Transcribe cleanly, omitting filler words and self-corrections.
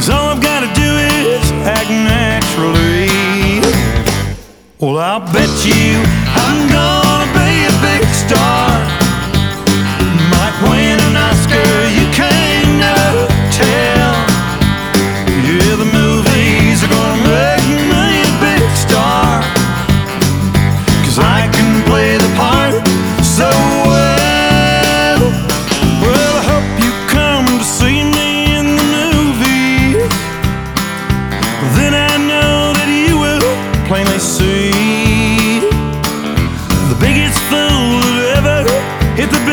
all I've gotta do is act naturally. Well, I'll bet you I'm gonna be a big star. Might win an Oscar, you can't never tell. Yeah, the movies are gonna make me a big star, 'cause I can play the part so well. Well, I hope you come to see me in the movie. Then I know that you will plainly see the biggest fool that ever hit the